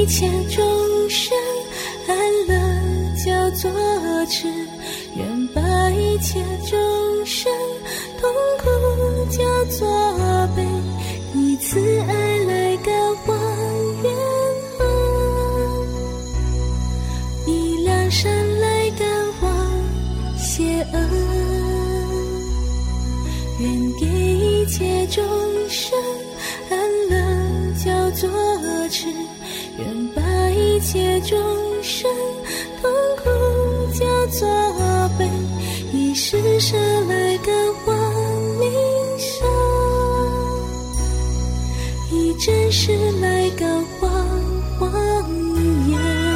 切众生安乐叫做吃，愿把一切众生痛苦叫做悲，以慈爱来感化冤恶，以良善来感化邪恶，愿给一切众生安乐叫做吃，愿把一切众生痛苦叫做悲，以施舍来感化民生，以真实来感化荒野。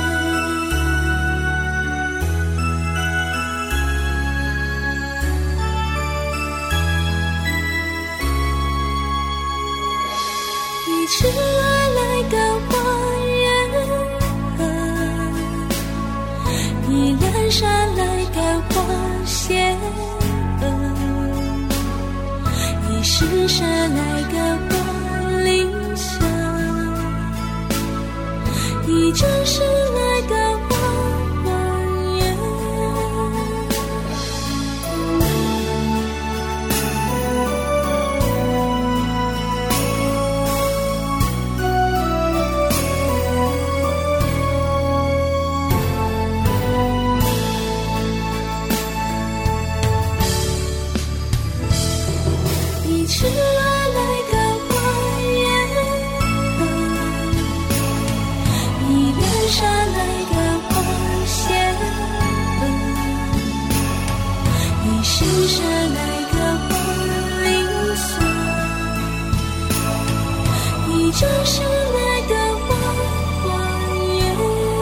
以慈爱来感化人恶，以良善来感化邪恶，以施舍来感化灵舍，以真实来感化荒野。以慈爱来感化人恶，以良善来感化邪恶，以施舍来感化灵舍，以真实来感化荒野。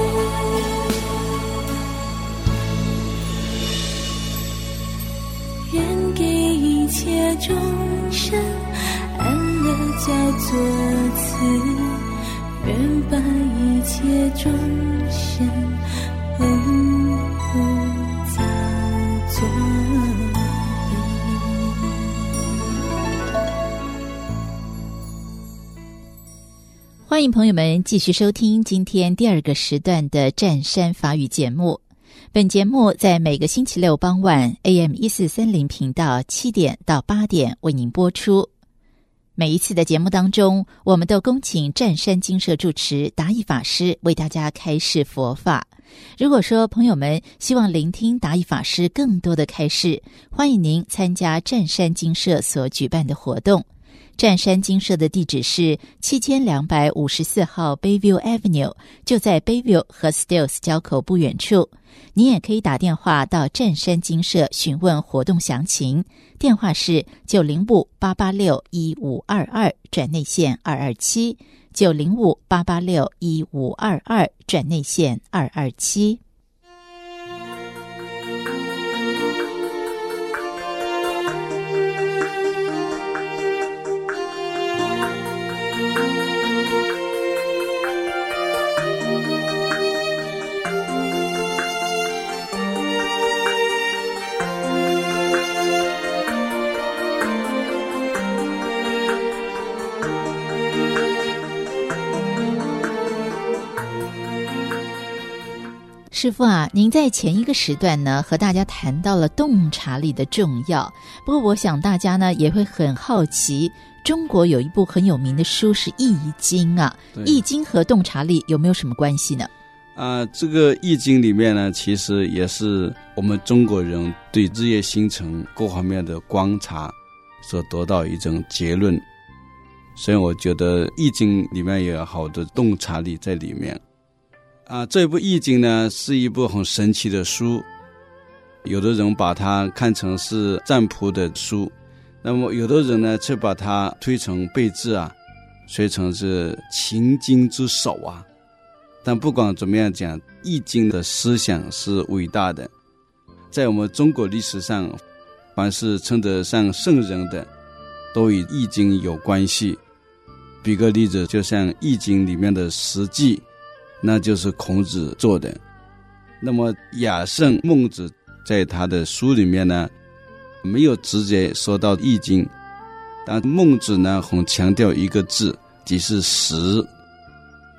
愿给一切众生安乐叫做慈，愿把一切众生叫做悲。 欢迎朋友们继续收听今天第二个时段的湛山法语节目。本节目在每个星期六傍晚 AM1430 频道7点到8点为您播出。每一次的节目当中，我们都恭请湛山精舍住持达义法师为大家开示佛法。如果说朋友们希望聆听达义法师更多的开示，欢迎您参加湛山精舍所举办的活动。湛山精舍的地址是7254号 Bayview Avenue， 就在 Bayview 和 Stills 交口不远处。你也可以打电话到湛山精舍询问活动详情，电话是905-886-1522转内线227 905-886-1522转内线227。师父啊，您在前一个时段呢和大家谈到了洞察力的重要，不过我想大家呢也会很好奇，中国有一部很有名的书是《易经》啊，《易经》和洞察力有没有什么关系呢？ 这个《易经》里面呢，其实也是我们中国人对日月星辰各方面的观察所得到一种结论，所以我觉得《易经》里面也有好的洞察力在里面。这部《易经》呢是一部很神奇的书，有的人把它看成是占卜的书，那么有的人呢却把它推成备至啊，推成是秦经之首啊。但不管怎么样讲，《易经》的思想是伟大的，在我们中国历史上，凡是称得上圣人的都与《易经》有关系。举个例子，就像《易经》里面的实际，那就是孔子做的。那么亚圣孟子在他的书里面呢，没有直接说到《易经》，但孟子呢很强调一个字，即是实。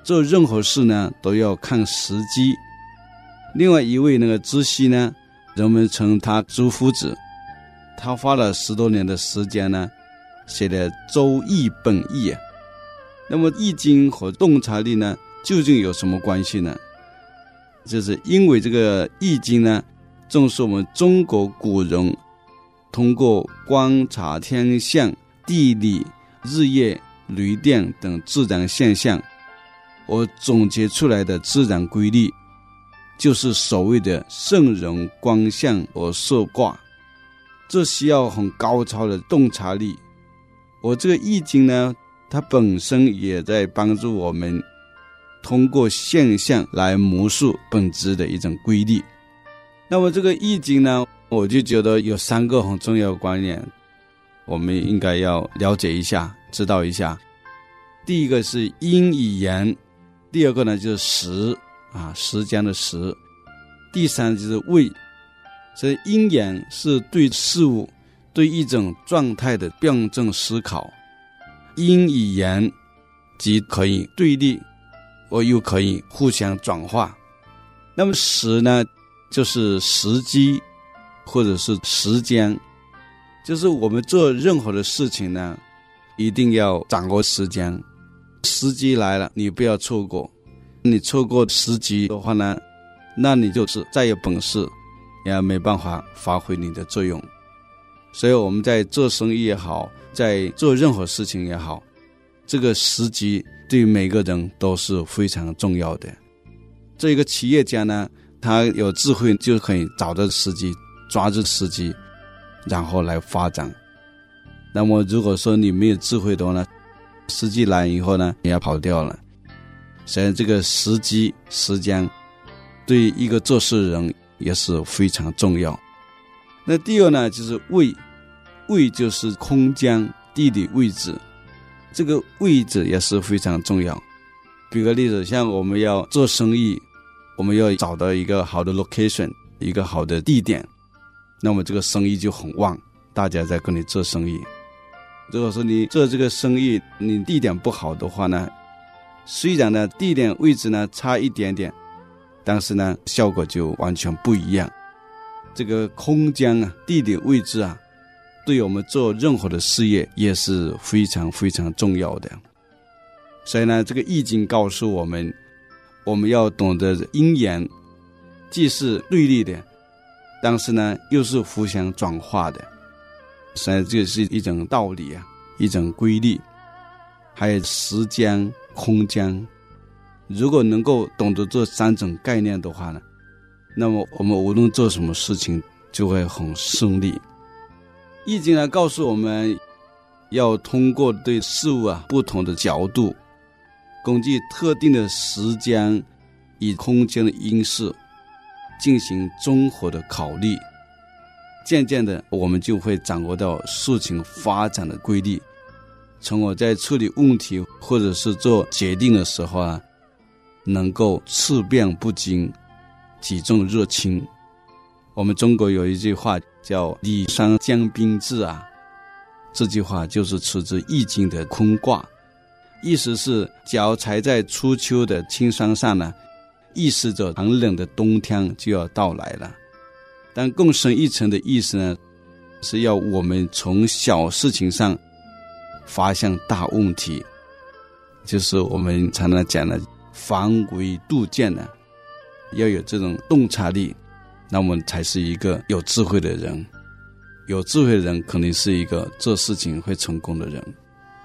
做任何事呢都要看时机。另外一位那个知悉呢，人们称他朱夫子，他花了10多年的时间呢，写了《周易本义》啊。那么易经和洞察力呢究竟有什么关系呢？就是因为这个易经呢，正是我们中国古人通过观察天象、地理、日夜、雷电等自然现象，我总结出来的自然规律，就是所谓的圣人观象而设卦。这需要很高超的洞察力。我这个易经呢，它本身也在帮助我们通过现象来描述本质的一种规律。那么这个易经呢，我就觉得有3个很重要的观念，我们应该要了解一下，知道一下。第一个是阴与阳，第二个呢就是时时间的时，第三就是位。所以阴阳是对事物、对一种状态的辩证思考。阴与阳既可以对立，我又可以互相转化。那么时呢，就是时机或者是时间，就是我们做任何的事情呢，一定要掌握时间。时机来了，你不要错过。你错过时机的话呢，那你就是再有本事也没办法发挥你的作用。所以我们在做生意也好，在做任何事情也好，这个时机对每个人都是非常重要的。这一个企业家呢，他有智慧就可以找到时机，抓住时机，然后来发展。那么如果说你没有智慧的话呢，时机来以后呢，你要跑掉了。所以这个时机、时间对一个做事人也是非常重要。那第二呢，就是位。位就是空间、地理位置，这个位置也是非常重要。举个例子，像我们要做生意，我们要找到一个好的 location， 一个好的地点，那么这个生意就很旺，大家在跟你做生意。如果说你做这个生意，你地点不好的话呢，虽然呢地点位置呢差一点点，但是呢效果就完全不一样。这个空间啊、地理位置啊，对我们做任何的事业也是非常非常重要的。所以呢，这个易经告诉我们，我们要懂得阴阳，既是对立的，但是呢又是互相转化的。所以这是一种道理啊，一种规律。还有时间、空间，如果能够懂得这3种概念的话呢，那么我们无论做什么事情就会很顺利。易经呢告诉我们，要通过对事物不同的角度，根据特定的时间与空间的因素进行综合的考虑，渐渐的我们就会掌握到事情发展的规律，从而在处理问题或者是做决定的时候能够处变不惊，举重若轻。我们中国有一句话叫礼山将兵至这句话就是出自易经的坤卦，意思是脚踩在初秋的青山上呢，意示着寒冷的冬天就要到来了。但更深一层的意思呢，是要我们从小事情上发现大问题，就是我们常常讲的防微杜渐呢，要有这种洞察力，那我们才是一个有智慧的人。有智慧的人肯定是一个做事情会成功的人。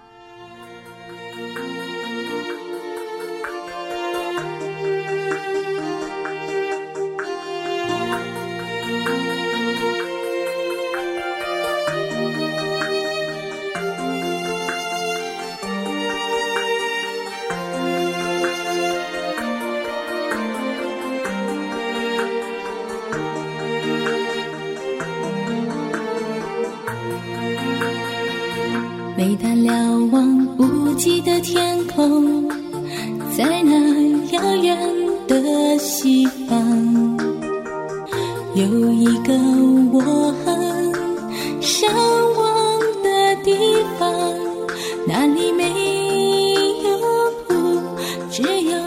每当瞭望无际的天空，在那遥远的西方，有一个我很向往的地方，那里没有路，只有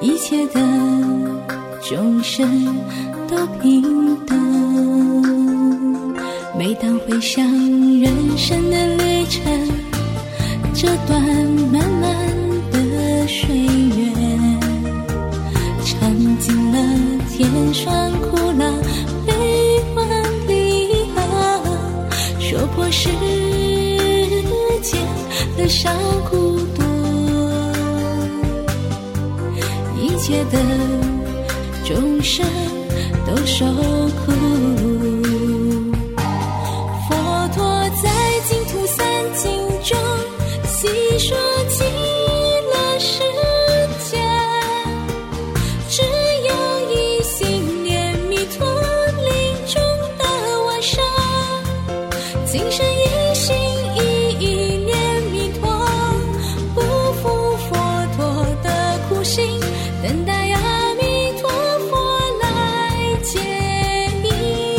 一切的众生都平等。每当回想人生的旅程，这段漫漫的岁月，尝尽了甜酸苦辣，悲欢离合，说破世间的少苦多，一切的众生都受苦。佛陀在净土三经中细说极乐世界，只有一心念弥陀临终的晚上，今生一心一意念弥陀，不负佛陀的苦心，等待阿弥陀佛来接引。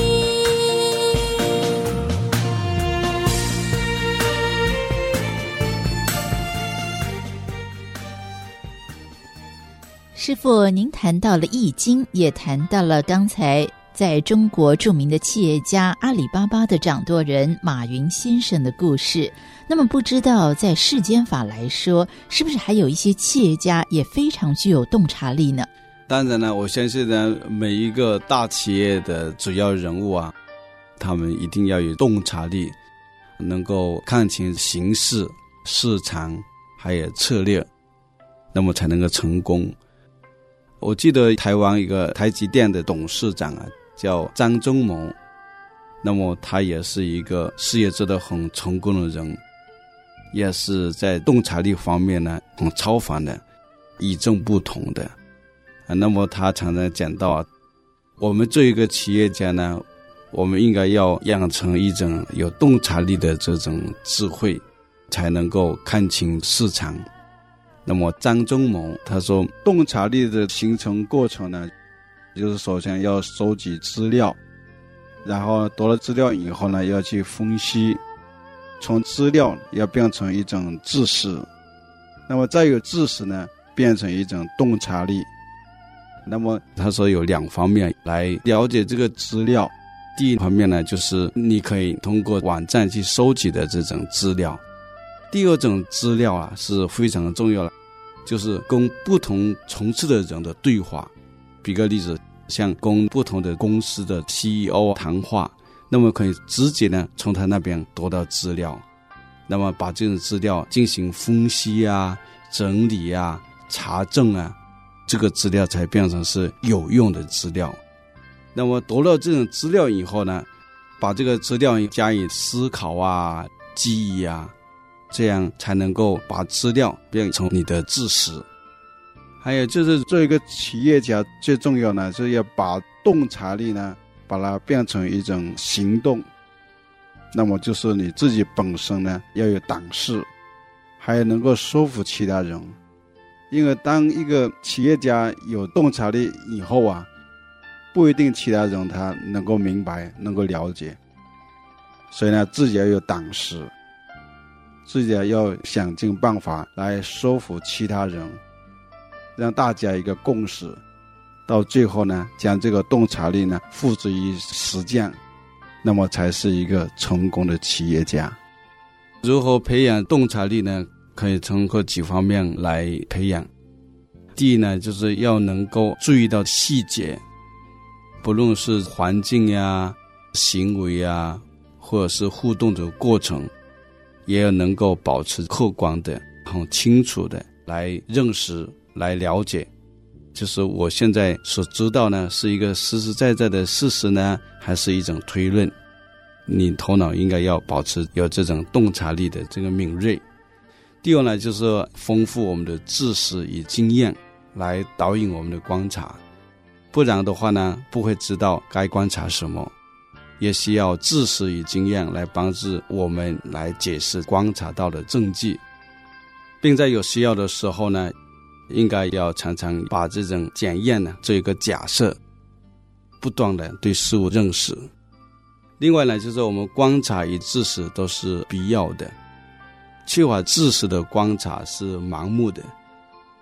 师父，您谈到了易经，也谈到了刚才在中国著名的企业家阿里巴巴的掌舵人马云先生的故事。那么不知道在世间法来说，是不是还有一些企业家也非常具有洞察力呢？ 当然呢，我相信呢，每一个大企业的主要人物啊，他们一定要有洞察力，能够看清形势、市场还有策略，那么才能够成功。我记得台湾一个台积电的董事长啊，叫张忠谋，那么他也是一个事业做得很成功的人，也是在洞察力方面呢很超凡的，与众不同的。那么他常常讲到，我们做一个企业家呢，我们应该要养成一种有洞察力的这种智慧，才能够看清市场。那么张忠谋他说，洞察力的形成过程呢，就是首先要收集资料，然后得了资料以后呢，要去分析，从资料要变成一种知识，那么再有知识呢，变成一种洞察力。那么他说有两方面来了解这个资料，第一方面呢，就是你可以通过网站去收集的这种资料，第二种资料啊是非常重要的，就是跟不同层次的人的对话。比个例子，像跟不同的公司的 CEO 谈话，那么可以直接呢从他那边得到资料，那么把这种资料进行分析啊、整理啊、查证啊，这个资料才变成是有用的资料。那么得到这种资料以后呢，把这个资料加以思考啊、记忆啊，这样才能够把资料变成你的知识。还有就是做一个企业家最重要呢，是要把洞察力呢把它变成一种行动。那么就是你自己本身呢要有胆识，还有能够说服其他人。因为当一个企业家有洞察力以后啊，不一定其他人他能够明白能够了解，所以呢自己要有胆识，自己要想尽办法来说服其他人，让大家一个共识，到最后呢将这个洞察力呢付之于实践，那么才是一个成功的企业家。如何培养洞察力呢？可以通过几方面来培养。第一呢，就是要能够注意到细节，不论是环境呀、行为呀，或者是互动的过程，也要能够保持客观的、很清楚的来认识、来了解。就是我现在所知道呢，是一个实实在在的事实呢，还是一种推论？你头脑应该要保持有这种洞察力的这个敏锐。第二呢，就是丰富我们的知识与经验，来导引我们的观察。不然的话呢，不会知道该观察什么。也需要知识与经验来帮助我们来解释观察到的证据，并在有需要的时候呢，应该要常常把这种检验呢做一个假设，不断的对事物认识。另外呢，就是我们观察与知识都是必要的，缺乏知识的观察是盲目的。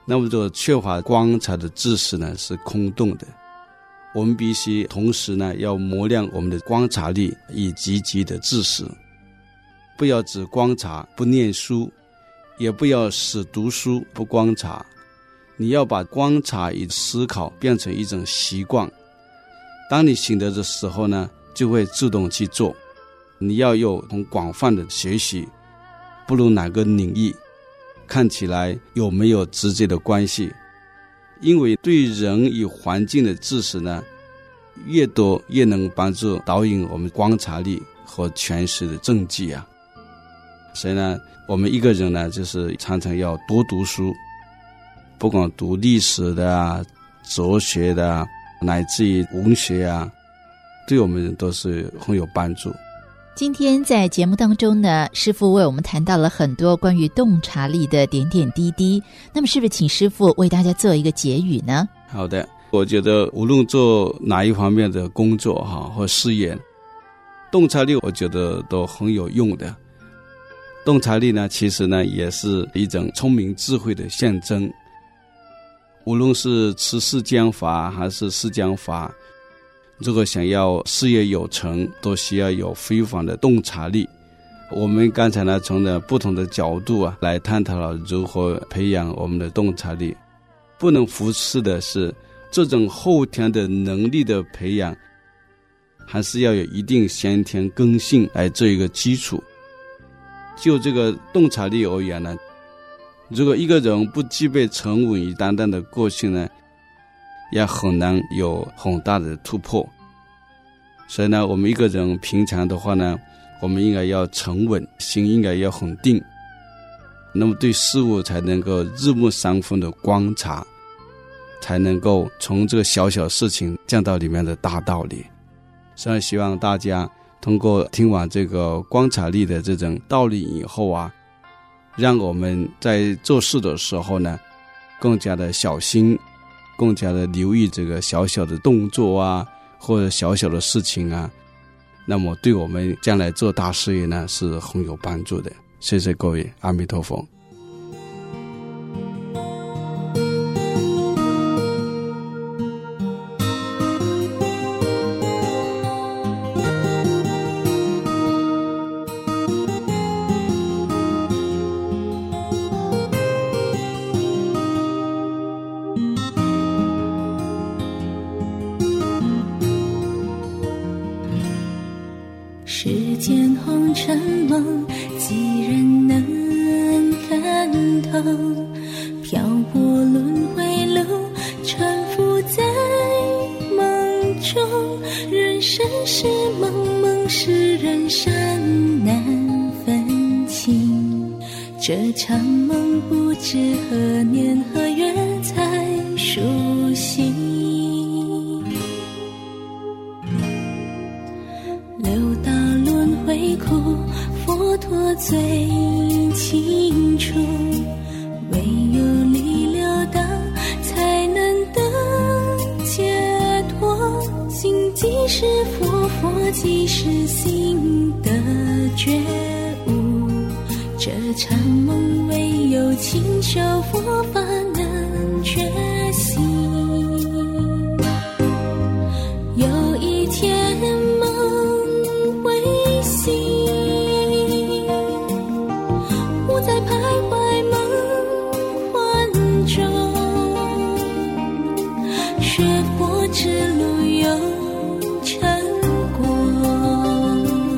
那么这个缺乏光彩的知识呢是空洞的。我们必须同时呢要磨亮我们的观察力以积极的知识，不要只观察不念书，也不要只读书不观察，你要把观察与思考变成一种习惯。当你醒得的时候呢，就会自动去做。你要有很广泛的学习，不论哪个领域，看起来有没有直接的关系。因为对人与环境的知识呢，越多越能帮助导引我们观察力和诠释的政绩啊。所以呢，我们一个人呢，就是常常要多读书，不管读历史的啊、哲学的啊，乃至于文学啊，对我们都是很有帮助。 今天在节目当中呢，师父为我们谈到了很多关于洞察力的点点滴滴，那么是不是请师父为大家做一个结语呢？ 好的，我觉得无论做哪一方面的工作或事业，洞察力我觉得都很有用的。洞察力呢，其实呢也是一种聪明智慧的象征。无论是持世间法还是世间法，如果想要事业有成，都需要有非凡的洞察力。我们刚才呢从不同的角度来探讨了如何培养我们的洞察力。不能忽视的是，这种后天的能力的培养，还是要有一定先天根性来做一个基础。就这个洞察力而言呢，如果一个人不具备沉稳与担当的个性呢，也很难有很大的突破。所以呢，我们一个人平常的话呢，我们应该要沉稳，心应该要很定，那么对事物才能够日暮山风的观察，才能够从这个小小事情降到里面的大道理。所以希望大家通过听完这个观察力的这种道理以后啊，让我们在做事的时候呢更加的小心，更加的留意这个小小的动作啊，或者小小的事情啊，那么对我们将来做大事业呢是很有帮助的。谢谢各位，阿弥陀佛。 世间红尘梦，几人能看透？漂泊轮回路，沉浮在梦中。人生是梦，梦是人生，难分清。这场梦不知何年何月才苏醒。苦佛陀最清楚，唯有离流荡才能得解脱。心即是佛，佛即是心的觉悟。这场梦唯有勤修佛法能觉醒。有一天梦会醒，不再徘徊梦幻中，学佛之路有成果，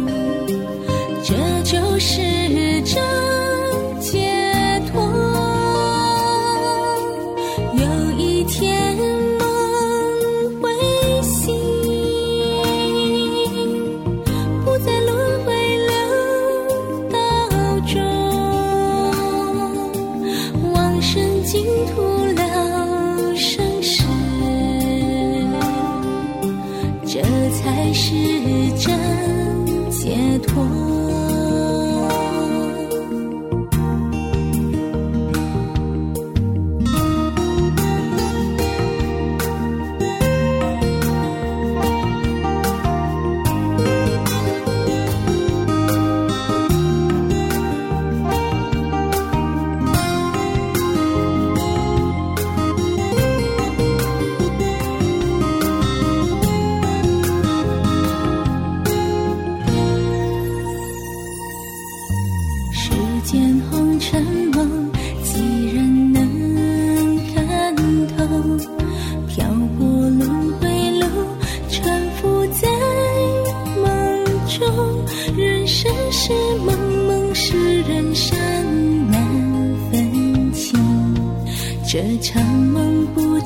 这就是真解脱。有一天梦会醒，不再轮回六道中，往生净土了生死，这才是真解脱。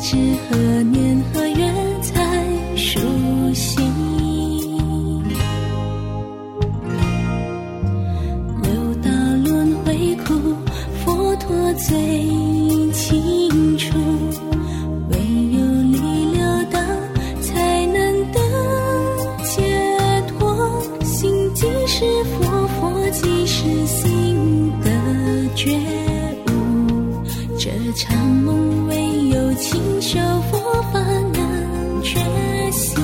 知何年何月才苏醒。六道轮回苦，佛陀最清楚，唯有离六道才能得解脱。心即是佛，佛即是心的觉悟，这场梦唯有清修佛法能觉醒。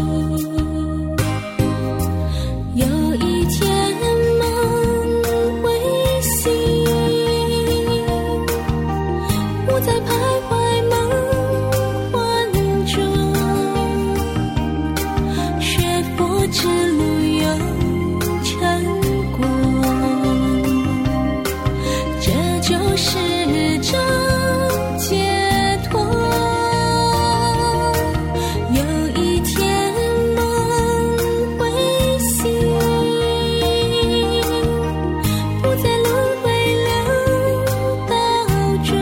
有一天梦会醒，不再徘徊梦幻中，学佛之路有成果，这就是真解脱。有一天梦会醒，不再轮回六道中，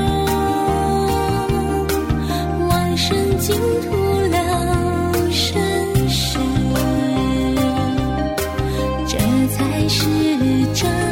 往生净土了生死，这才是真